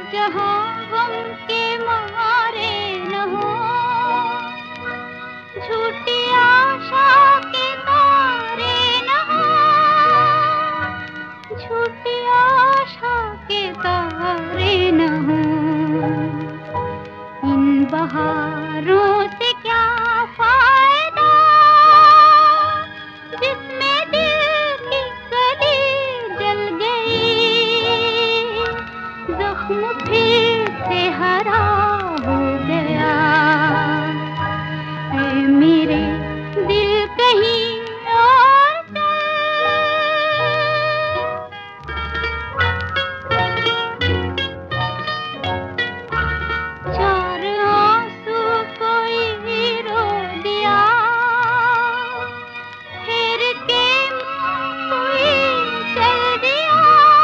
जहाँ गम के मारे न हो, झूठी आशा के तारे न हो, झूठी आशा के तारे न हो। इन बहारों से क्या फायदा जिसमें दिल की कली जल गई, जख्म फिर से हरा हो गया। ऐ मेरे दिल कहीं और चार आंसू कोई रो दिया, फिर के मुंह कोई चल दिया।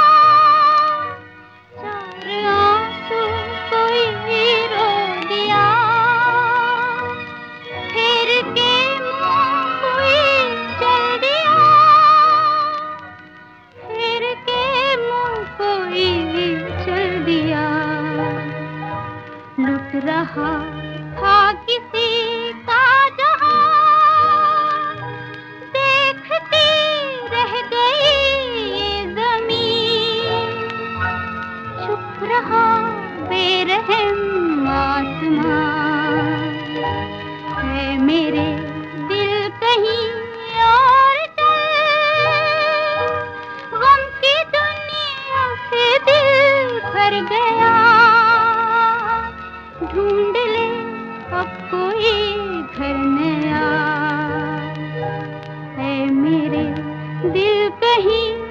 चार आंसू कोई रो दिया, फिर के मुंह कोई चल दिया, फिर के मुंह कोई चल दिया। लुट रहा था किसी का जहां, देखती रह गई ये ज़मीन। चुप रहा बेरहम आसमां, है मेरे दिल कहीं और चल। गम की दुनिया से दिल भर गया, ढूंढ ले अब कोई घर नया। है मेरे दिल कहीं